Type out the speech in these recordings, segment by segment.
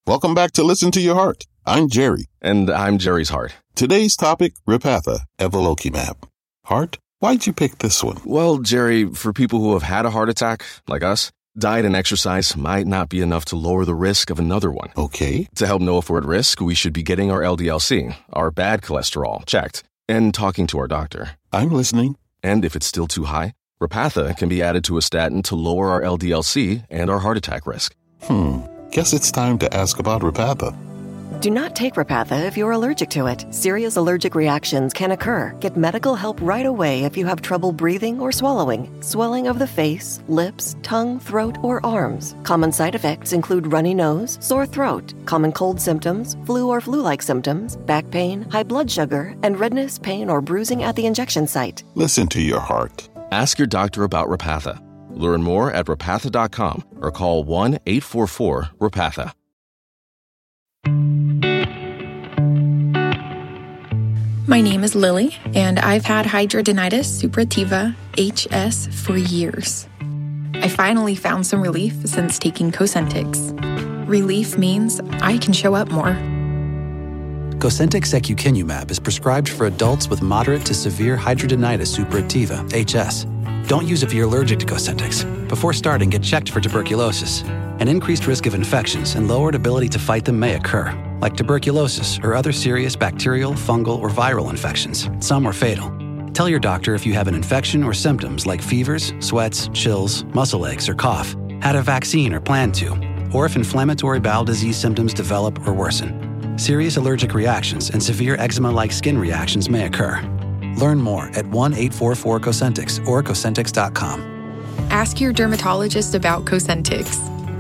Welcome back to Listen to Your Heart. I'm Jerry. And I'm Jerry's heart. Today's topic, Repatha, evolocumab. Heart, why'd you pick this one? Well, Jerry, for people who have had a heart attack, like us, diet and exercise might not be enough to lower the risk of another one. Okay. To help know if we're at risk, we should be getting our LDL-C, our bad cholesterol, checked, and talking to our doctor. I'm listening. And if it's still too high, Repatha can be added to a statin to lower our LDL-C and our heart attack risk. Guess it's time to ask about Repatha. Do not take Repatha if you're allergic to it. Serious allergic reactions can occur. Get medical help right away if you have trouble breathing or swallowing, swelling of the face, lips, tongue, throat, or arms. Common side effects include runny nose, sore throat, common cold symptoms, flu or flu-like symptoms, back pain, high blood sugar, and redness, pain, or bruising at the injection site. Listen to your heart. Ask your doctor about Repatha. Learn more at repatha.com or call 1-844-REPATHA. My name is Lily, and I've had hidradenitis suppurativa, HS, for years. I finally found some relief since taking Cosentyx. Relief means I can show up more. Cosentyx secukinumab is prescribed for adults with moderate to severe hidradenitis suppurativa, HS. Don't use if you're allergic to Cosentyx. Before starting, get checked for tuberculosis. An increased risk of infections and lowered ability to fight them may occur, like tuberculosis or other serious bacterial, fungal, or viral infections. Some are fatal. Tell your doctor if you have an infection or symptoms like fevers, sweats, chills, muscle aches, or cough, had a vaccine or plan to, or if inflammatory bowel disease symptoms develop or worsen. Serious allergic reactions and severe eczema-like skin reactions may occur. Learn more at 1-844-COSENTYX or Cosentyx.com. Ask your dermatologist about Cosentyx.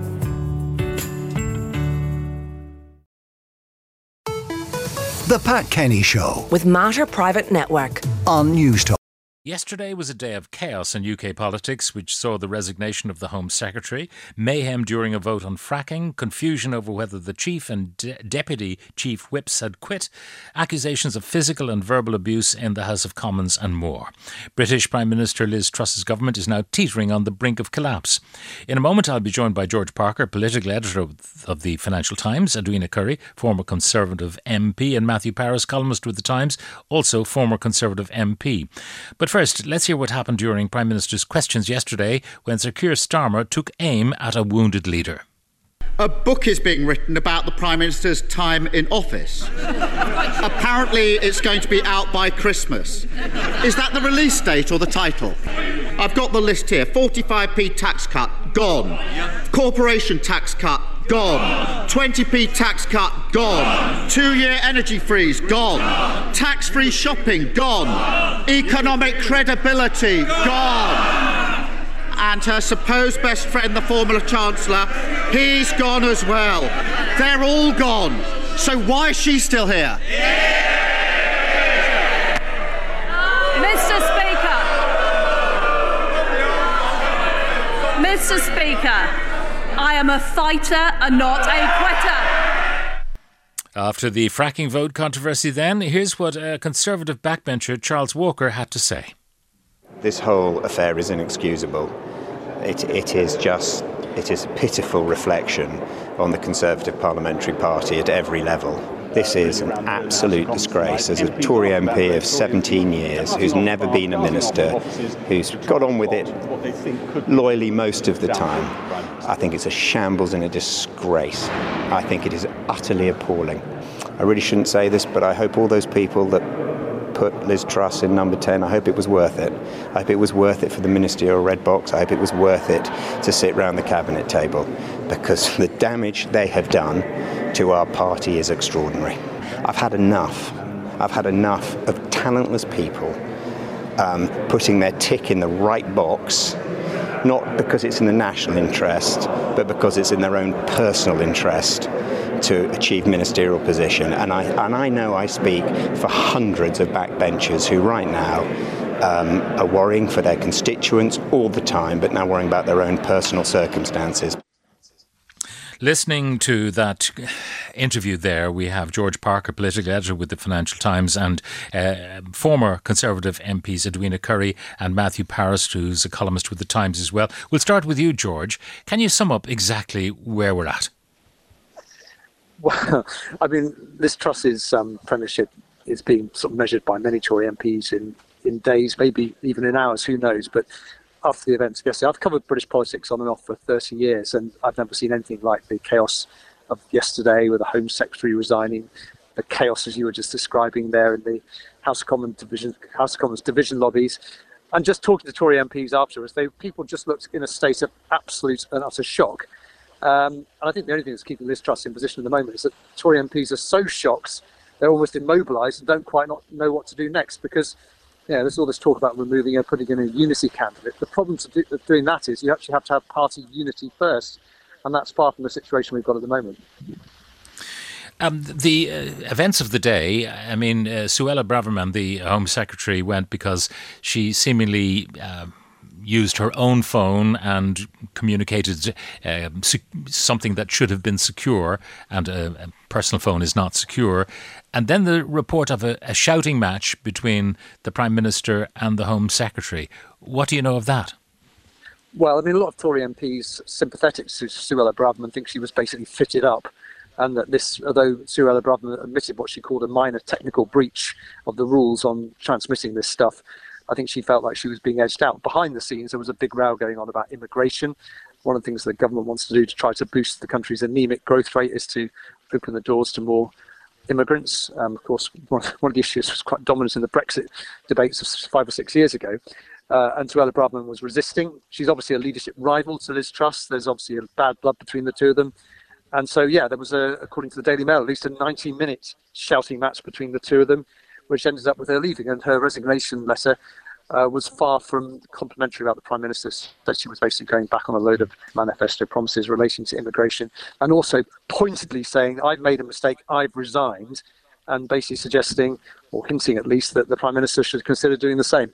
The Pat Kenny Show with Mater Private Network on News Talk. Yesterday was a day of chaos in UK politics, which saw the resignation of the Home Secretary, mayhem during a vote on fracking, confusion over whether the Chief and Deputy Chief Whips had quit, accusations of physical and verbal abuse in the House of Commons and more. British Prime Minister Liz Truss's government is now teetering on the brink of collapse. In a moment I'll be joined by George Parker, political editor of the Financial Times, Edwina Curry, former Conservative MP, and Matthew Parris, columnist with the Times, also former Conservative MP. But first, let's hear what happened during Prime Minister's questions yesterday when Sir Keir Starmer took aim at a wounded leader. A book is being written about the Prime Minister's time in office. Apparently it's going to be out by Christmas. Is that the release date or the title? I've got the list here. 45p tax cut, gone. Corporation tax cut, gone. 20p tax cut, gone. 2-year energy freeze, gone. Tax-free shopping, gone. Economic credibility, gone. And her supposed best friend, the former Chancellor, he's gone as well. They're all gone. So why is she still here? Mr. Speaker, I am a fighter and not a quitter. After the fracking vote controversy then, here's what Conservative backbencher Charles Walker had to say. This whole affair is inexcusable. It is a pitiful reflection on the Conservative Parliamentary Party at every level. This is an absolute disgrace. As a Tory MP of 17 years, who's never been a minister, who's got on with it loyally most of the time, I think it's a shambles and a disgrace. I think it is utterly appalling. I really shouldn't say this, but I hope all those people that put Liz Truss in number 10, I hope it was worth it. I hope it was worth it for the ministerial red box. I hope it was worth it to sit round the cabinet table, because the damage they have done to our party is extraordinary. I've had enough. I've had enough of talentless people putting their tick in the right box, not because it's in the national interest, but because it's in their own personal interest to achieve ministerial position. And I know I speak for hundreds of backbenchers who right now are worrying for their constituents all the time, but now worrying about their own personal circumstances. Listening to that interview there, we have George Parker, political editor with the Financial Times, and former Conservative MPs Edwina Curry and Matthew Parris, who's a columnist with the Times as well. We'll start with you, George. Can you sum up exactly where we're at? I mean, Liz Truss's premiership is being sort of measured by many Tory MPs in days, maybe even in hours, who knows. But after the events of yesterday, I've covered British politics on and off for 30 years, and I've never seen anything like the chaos of yesterday with the Home Secretary resigning, the chaos as you were just describing there in the House of Commons division lobbies. And just talking to Tory MPs afterwards, people just looked in a state of absolute and utter shock. And I think the only thing that's keeping Liz Truss in position at the moment is that Tory MPs are so shocked, they're almost immobilised and don't quite not know what to do next, because there's all this talk about removing her, putting in a unity candidate. The problem of doing that is you actually have to have party unity first, and that's far from the situation we've got at the moment. The events of the day, I mean, Suella Braverman, the Home Secretary, went because she seemingly used her own phone and communicated something that should have been secure, and a personal phone is not secure. And then the report of a shouting match between the Prime Minister and the Home Secretary. What do you know of that? Well, I mean, a lot of Tory MPs sympathetic to Suella Braverman think she was basically fitted up, and that although Suella Braverman admitted what she called a minor technical breach of the rules on transmitting this stuff, I think she felt like she was being edged out. Behind the scenes, there was a big row going on about immigration. One of the things the government wants to do to try to boost the country's anemic growth rate is to open the doors to more immigrants. Of course, one of the issues was quite dominant in the Brexit debates of 5 or 6 years ago. And Suella Braverman was resisting. She's obviously a leadership rival to Liz Truss. There's obviously a bad blood between the two of them. And so, there was, according to the Daily Mail, at least a 90-minute shouting match between the two of them, which ended up with her leaving. And her resignation letter was far from complimentary about the Prime Minister, that she was basically going back on a load of manifesto promises relating to immigration, and also pointedly saying, I've made a mistake, I've resigned, and basically suggesting, or hinting at least, that the Prime Minister should consider doing the same.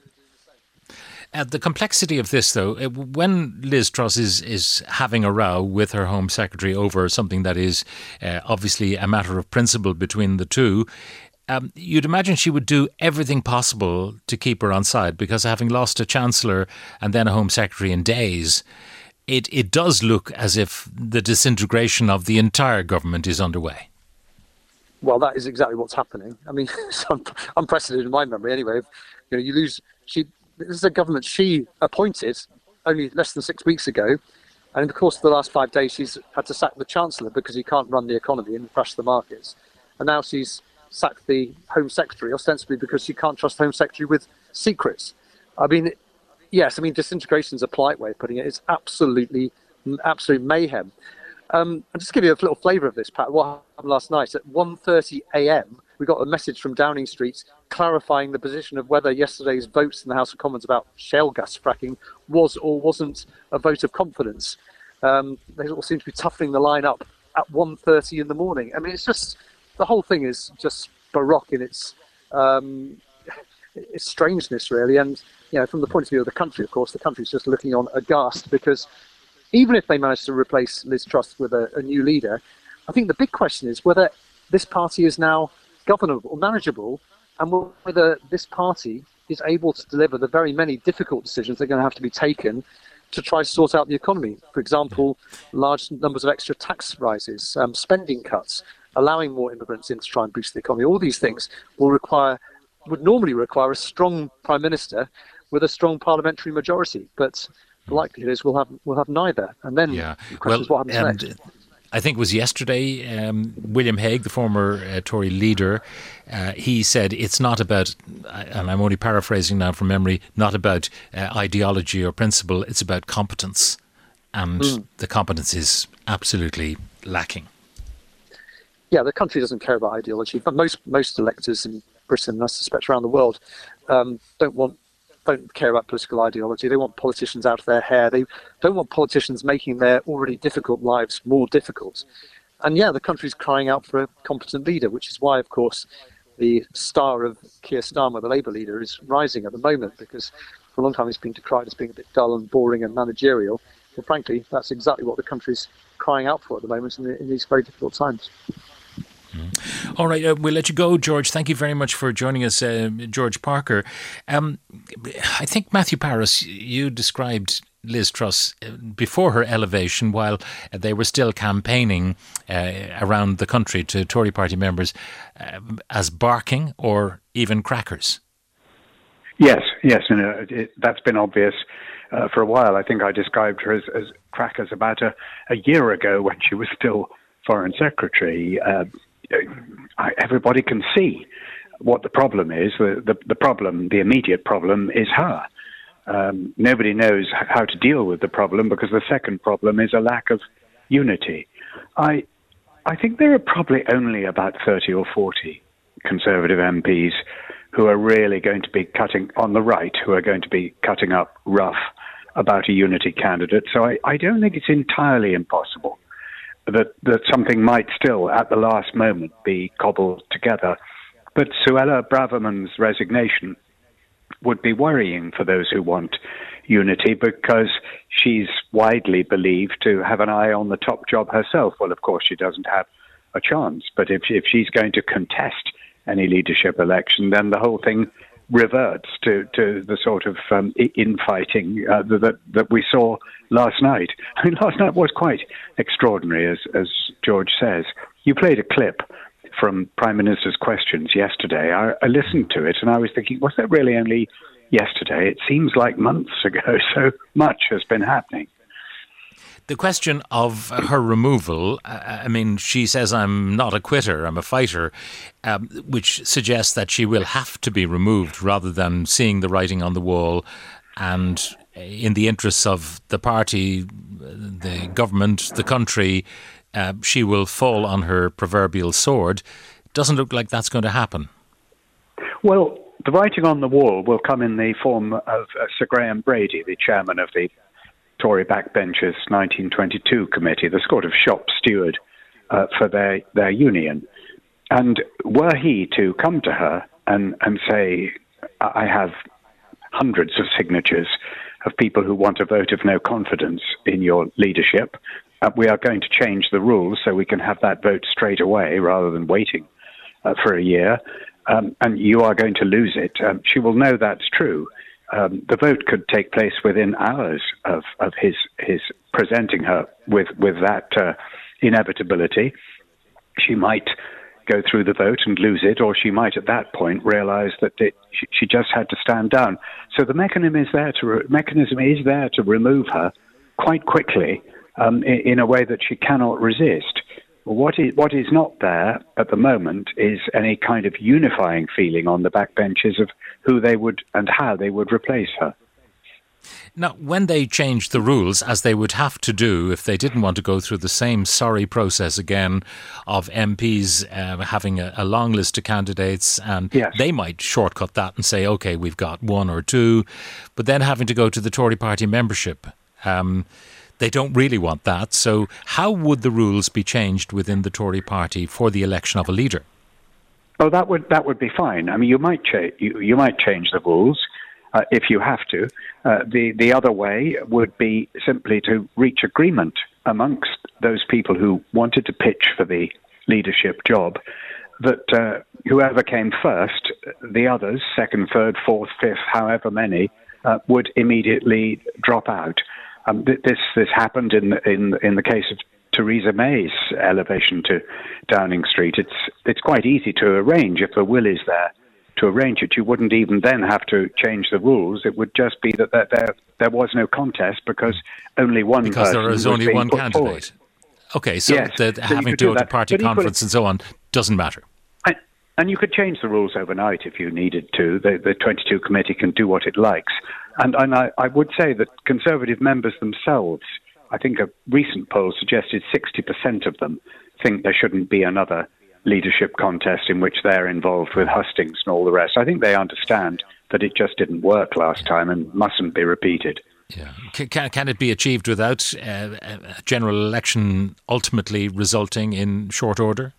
The complexity of this, though, when Liz Truss is having a row with her Home Secretary over something that is obviously a matter of principle between the two, you'd imagine she would do everything possible to keep her on side, because having lost a Chancellor and then a Home Secretary in days, it does look as if the disintegration of the entire government is underway. Well, that is exactly what's happening. I mean, it's unprecedented in my memory anyway. You lose... This is a government she appointed only less than 6 weeks ago, and in the course of the last 5 days she's had to sack the Chancellor because he can't run the economy and crash the markets. And now she's sacked the Home Secretary, ostensibly because she can't trust the Home Secretary with secrets. I mean, yes, disintegration is a polite way of putting it. It's absolute mayhem. And just to give you a little flavour of this, Pat, what happened last night at 1:30 a.m, we got a message from Downing Street clarifying the position of whether yesterday's votes in the House of Commons about shale gas fracking was or wasn't a vote of confidence. They all seem to be toughening the line up at 1:30 in the morning. I mean, it's just, the whole thing is just baroque in its strangeness, really. And, from the point of view of the country, of course, the country's just looking on aghast, because even if they manage to replace Liz Truss with a new leader, I think the big question is whether this party is now governable or manageable, and whether this party is able to deliver the very many difficult decisions that are going to have to be taken to try to sort out the economy. For example, large numbers of extra tax rises, spending cuts, allowing more immigrants in to try and boost the economy. All these things would normally require a strong Prime Minister with a strong parliamentary majority. But the likelihood is we'll have neither. And then the question is what happens next. I think it was yesterday, William Hague, the former Tory leader, he said it's not about, and I'm only paraphrasing now from memory, not about ideology or principle, it's about competence. And the competence is absolutely lacking. Yeah, the country doesn't care about ideology, but most electors in Britain, and I suspect around the world, don't care about political ideology. They want politicians out of their hair. They don't want politicians making their already difficult lives more difficult. And the country's crying out for a competent leader, which is why, of course, the star of Keir Starmer, the Labour leader, is rising at the moment, because for a long time he's been decried as being a bit dull and boring and managerial. Well, frankly, that's exactly what the country's crying out for at the moment in these very difficult times. All right, we'll let you go, George. Thank you very much for joining us, George Parker. I think, Matthew Parris, you described Liz Truss, before her elevation, while they were still campaigning around the country to Tory party members, as barking or even crackers? Yes, and that's been obvious for a while. I think I described her as crackers about a year ago when she was still Foreign Secretary. Everybody can see what the problem is. The immediate problem is her. Nobody knows how to deal with the problem because the second problem is a lack of unity. I think there are probably only about 30 or 40 Conservative MPs who are really going to be cutting on the right, who are going to be cutting up rough about a unity candidate. So I don't think it's entirely impossible that something might still, at the last moment, be cobbled together. But Suella Braverman's resignation would be worrying for those who want unity because she's widely believed to have an eye on the top job herself. Well, of course, she doesn't have a chance. But if she's going to contest any leadership election, then the whole thing reverts to the sort of infighting that we saw last night. I mean, last night was quite extraordinary, as George says. You played a clip from Prime Minister's questions yesterday. I listened to it and I was thinking, was that really only yesterday? It seems like months ago. So much has been happening. The question of her removal, I mean, she says, I'm not a quitter, I'm a fighter, which suggests that she will have to be removed rather than seeing the writing on the wall and in the interests of the party, the government, the country, she will fall on her proverbial sword. Doesn't look like that's going to happen. Well, the writing on the wall will come in the form of Sir Graham Brady, the chairman of the Tory backbenchers 1922 committee, the sort of shop steward for their union. And were he to come to her and say, I have hundreds of signatures of people who want a vote of no confidence in your leadership, we are going to change the rules so we can have that vote straight away rather than waiting for a year, and you are going to lose it. She will know that's true. The vote could take place within hours of his presenting her with that inevitability. She might go through the vote and lose it, or she might at that point realize that she just had to stand down. So the mechanism is there to remove her quite quickly in a way that she cannot resist. What is not there at the moment is any kind of unifying feeling on the backbenches of who they would and how they would replace her. Now, when they changed the rules, as they would have to do if they didn't want to go through the same sorry process again of MPs having a long list of candidates, and yes, they might shortcut that and say, OK, we've got one or two, but then having to go to the Tory party membership. They don't really want that. So how would the rules be changed within the Tory party for the election of a leader? Oh, that would be fine. I mean, you might change the rules if you have to. The other way would be simply to reach agreement amongst those people who wanted to pitch for the leadership job, that whoever came first, the others, second, third, fourth, fifth, however many, would immediately drop out. This happened in the case of Theresa May's elevation to Downing Street. It's quite easy to arrange if the will is there to arrange it. You wouldn't even then have to change the rules. It would just be that there was no contest because only one person because there is only one candidate. Forward. Okay, so yes, having to go to party conference and so on doesn't matter. And you could change the rules overnight if you needed to. The 22 committee can do what it likes. And I would say that Conservative members themselves, I think a recent poll suggested 60% of them think there shouldn't be another leadership contest in which they're involved with hustings and all the rest. I think they understand that it just didn't work last time and mustn't be repeated. Yeah. Can it be achieved without a general election ultimately resulting in short order?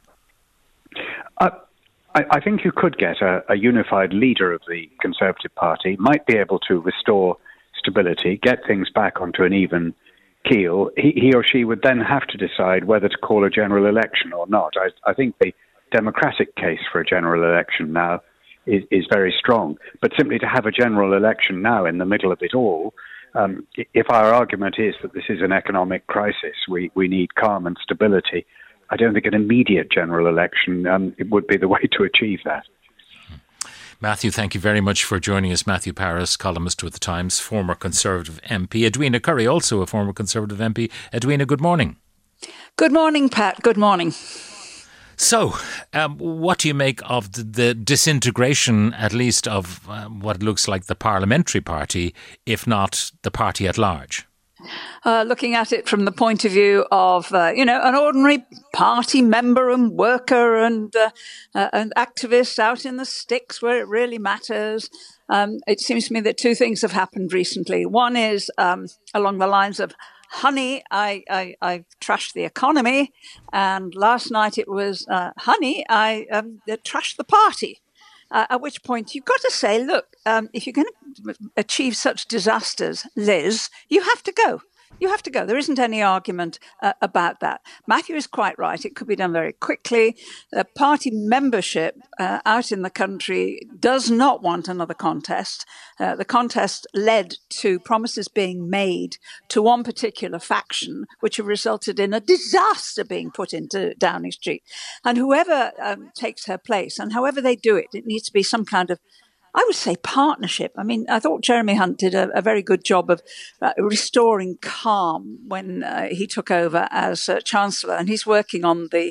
I think you could get a unified leader of the Conservative Party, might be able to restore stability, get things back onto an even keel. He or she would then have to decide whether to call a general election or not. I think the democratic case for a general election now is very strong. But simply to have a general election now in the middle of it all If our argument is that this is an economic crisis, we need calm and stability, I don't think an immediate general election it would be the way to achieve that. Matthew, thank you very much for joining us. Matthew Parris, columnist with The Times, former Conservative MP. Edwina Curry, also a former Conservative MP. Edwina, good morning. Good morning, Pat. Good morning. So, what do you make of the disintegration, at least, of what looks like the parliamentary party, if not the party at large? Looking at it from the point of view of, an ordinary party member and worker and activist out in the sticks where it really matters, it seems to me that two things have happened recently. One is along the lines of, honey, I trashed the economy, and last night it was, honey, I trashed the party. At which point you've got to say, look, if you're going to achieve such disasters, Liz, you have to go. You have to go. There isn't any argument about that. Matthew is quite right. It could be done very quickly. Party membership out in the country does not want another contest. The contest led to promises being made to one particular faction, which have resulted in a disaster being put into Downing Street. And whoever takes her place, and however they do it, it needs to be some kind of, I would say, partnership. I mean, I thought Jeremy Hunt did a very good job of restoring calm when he took over as Chancellor, and he's working on the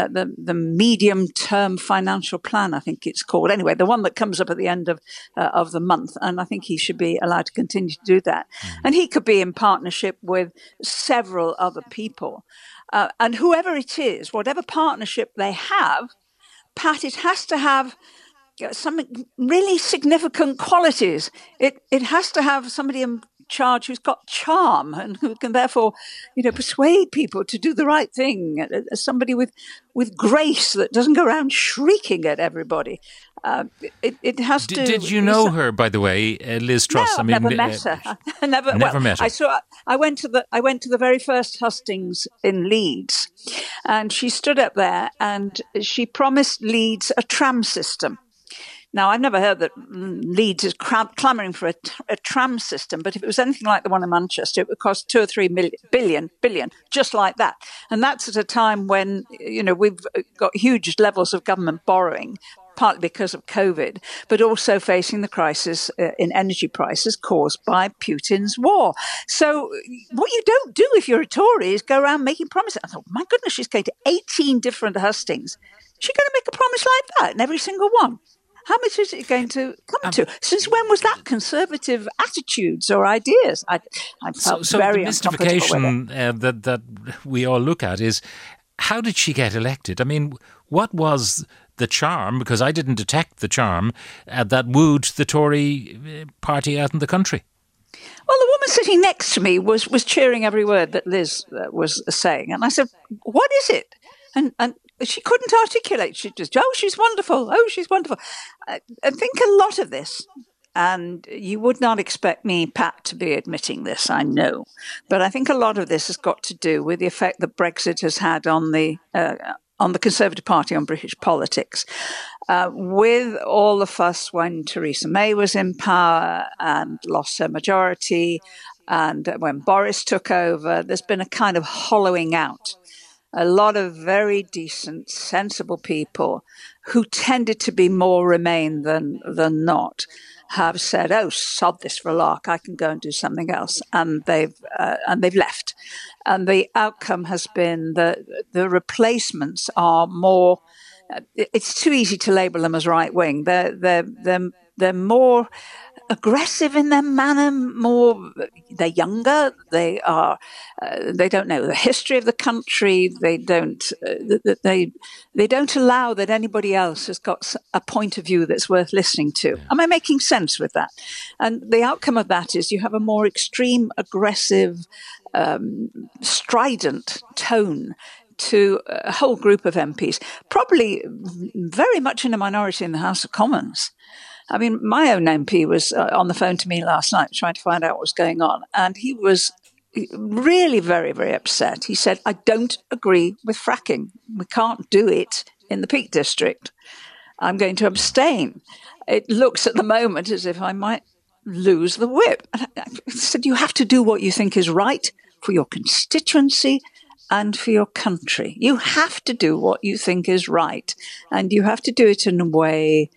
medium-term financial plan, I think it's called. Anyway, the one that comes up at the end of the month, and I think he should be allowed to continue to do that. And he could be in partnership with several other people. And whoever it is, whatever partnership they have, Pat, it has to have some really significant qualities. It has to have somebody in charge who's got charm and who can therefore, persuade people to do the right thing. Somebody with grace that doesn't go around shrieking at everybody. It has to. Did you know her, by the way, Liz Truss? No, I've never met her. Never met her. I went to the very first hustings in Leeds, and she stood up there and she promised Leeds a tram system. Now, I've never heard that Leeds is clamouring for a tram system, but if it was anything like the one in Manchester, it would cost 2 or 3 billion, just like that. And that's at a time when, we've got huge levels of government borrowing, partly because of COVID, but also facing the crisis in energy prices caused by Putin's war. So what you don't do if you're a Tory is go around making promises. I thought, my goodness, she's going to 18 different hustings. She's going to make a promise like that in every single one. How much is it going to come to? Since when was that Conservative attitudes or ideas? I felt very uncomfortable with it. So the mystification that we all look at is, how did she get elected? I mean, what was the charm, because I didn't detect the charm, that wooed the Tory party out in the country? Well, the woman sitting next to me was cheering every word that Liz was saying. And I said, what is it? And she couldn't articulate. She just, she's wonderful. Oh, she's wonderful. I think a lot of this, and you would not expect me, Pat, to be admitting this, I know, but I think a lot of this has got to do with the effect that Brexit has had on the Conservative Party, on British politics. With all the fuss when Theresa May was in power and lost her majority, and when Boris took over, there's been a kind of hollowing out. A lot of very decent, sensible people who tended to be more Remain than not have said, "Oh, sod this for a lark! I can go and do something else," and they've left. And the outcome has been that the replacements are more. It's too easy to label them as right wing. They're more aggressive in their manner. They're younger. They don't know the history of the country. They don't allow that anybody else has got a point of view that's worth listening to. Yeah. Am I making sense with that? And the outcome of that is you have a more extreme, aggressive, strident tone to a whole group of MPs, probably very much in a minority in the House of Commons. I mean, my own MP was on the phone to me last night trying to find out what was going on, and he was really very, very upset. He said, I don't agree with fracking. We can't do it in the Peak District. I'm going to abstain. It looks at the moment as if I might lose the whip. And I said, you have to do what you think is right for your constituency and for your country. You have to do what you think is right, and you have to do it in a way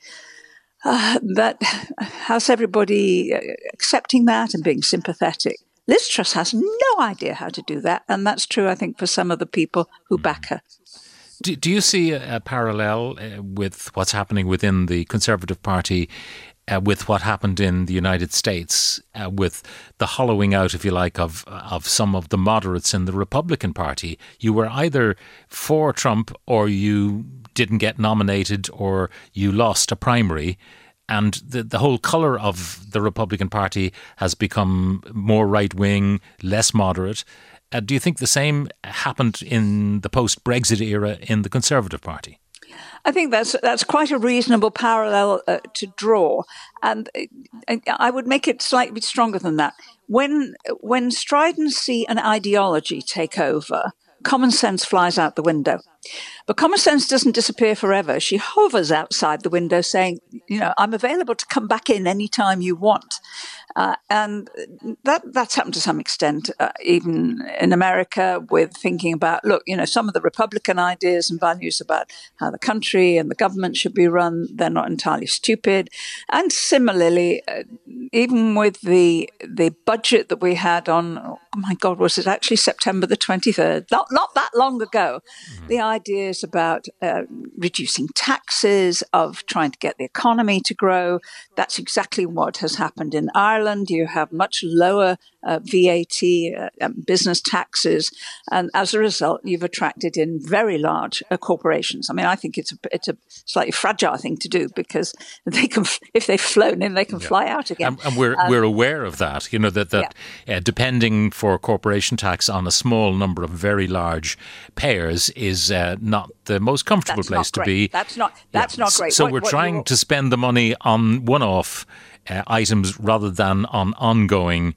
that has everybody accepting that and being sympathetic. Liz Truss has no idea how to do that, and that's true, I think, for some of the people who back her. Do you see a parallel with what's happening within the Conservative Party with what happened in the United States, with the hollowing out, if you like, of some of the moderates in the Republican Party? You were either for Trump or you didn't get nominated or you lost a primary. And the whole colour of the Republican Party has become more right-wing, less moderate. Do you think the same happened in the post-Brexit era in the Conservative Party? I think that's quite a reasonable parallel to draw, and I would make it slightly stronger than that. When stridents see an ideology take over, common sense flies out the window. But common sense doesn't disappear forever. She hovers outside the window saying, I'm available to come back in any time you want. And that's happened to some extent, even in America, with thinking about, some of the Republican ideas and values about how the country and the government should be run, they're not entirely stupid. And similarly, even with the budget that we had on, oh my God, was it actually September the 23rd? Not that long ago. The ideas about reducing taxes, of trying to get the economy to grow. That's exactly what has happened in Ireland. You have much lower VAT, business taxes, and as a result, you've attracted in very large corporations. I mean, I think it's a slightly fragile thing to do, because they can, if they've flown in, they can fly out again. And we're aware of that. Depending for corporation tax on a small number of very large payers is not the most comfortable place to be. That's not great. So we're trying to spend the money on one-off items rather than on ongoing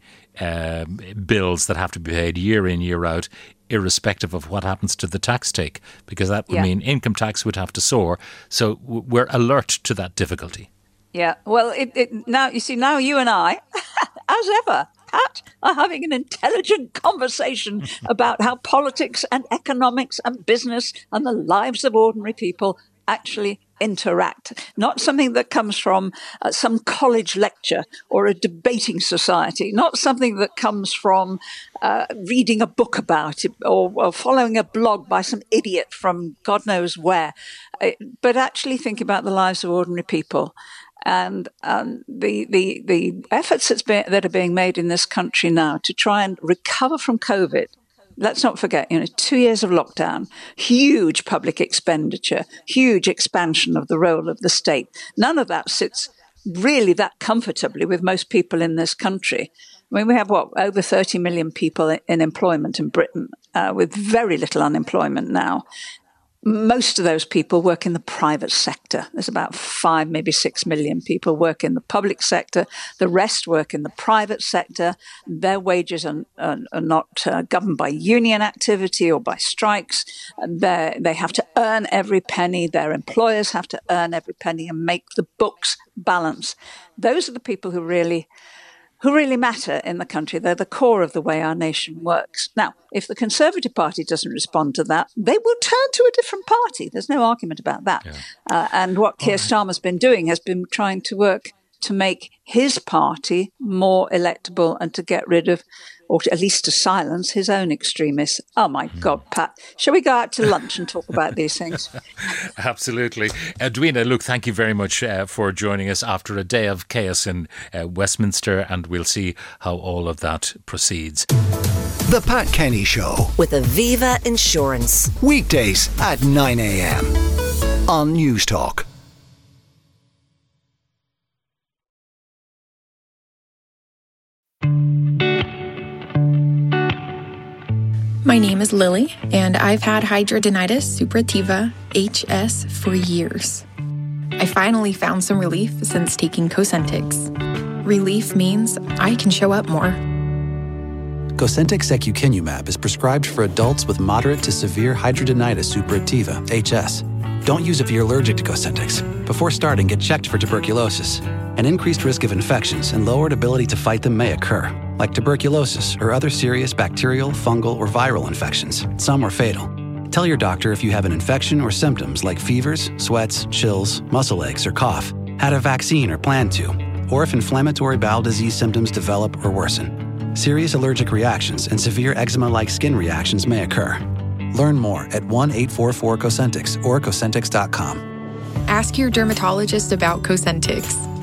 bills that have to be paid year in, year out, irrespective of what happens to the tax take, because that would mean income tax would have to soar. So we're alert to that difficulty. Yeah, well, now you and I, as ever, Pat, are having an intelligent conversation about how politics and economics and business and the lives of ordinary people actually interact. Not something that comes from some college lecture or a debating society, not something that comes from reading a book about it or following a blog by some idiot from God knows where, but actually think about the lives of ordinary people. And the efforts that are being made in this country now to try and recover from COVID. Let's not forget, 2 years of lockdown, huge public expenditure, huge expansion of the role of the state. None of that sits really that comfortably with most people in this country. I mean, we have, over 30 million people in employment in Britain, with very little unemployment now. Most of those people work in the private sector. There's about 5, maybe 6 million people work in the public sector. The rest work in the private sector. Their wages are not governed by union activity or by strikes. They have to earn every penny. Their employers have to earn every penny and make the books balance. Those are the people who really matter in the country. They're the core of the way our nation works. Now, if the Conservative Party doesn't respond to that, they will turn to a different party. There's no argument about that. Yeah. And what Keir Starmer's been doing has been trying to work to make his party more electable and to get rid of, or at least to silence, his own extremists. Oh, my God, Pat. Shall we go out to lunch and talk about these things? Absolutely. Edwina, look, thank you very much for joining us after a day of chaos in Westminster, and we'll see how all of that proceeds. The Pat Kenny Show with Aviva Insurance. Weekdays at 9 a.m. on News Talk. My name is Lily, and I've had hidradenitis suppurativa, HS, for years. I finally found some relief since taking Cosentyx. Relief means I can show up more. Cosentyx secukinumab is prescribed for adults with moderate to severe hidradenitis suppurativa, HS. Don't use if you're allergic to Cosentyx. Before starting, get checked for tuberculosis. An increased risk of infections and lowered ability to fight them may occur, like tuberculosis or other serious bacterial, fungal, or viral infections. Some are fatal. Tell your doctor if you have an infection or symptoms like fevers, sweats, chills, muscle aches, or cough, had a vaccine or plan to, or if inflammatory bowel disease symptoms develop or worsen. Serious allergic reactions and severe eczema-like skin reactions may occur. Learn more at 1-844-COSENTYX or Cosentyx.com. Ask your dermatologist about Cosentyx.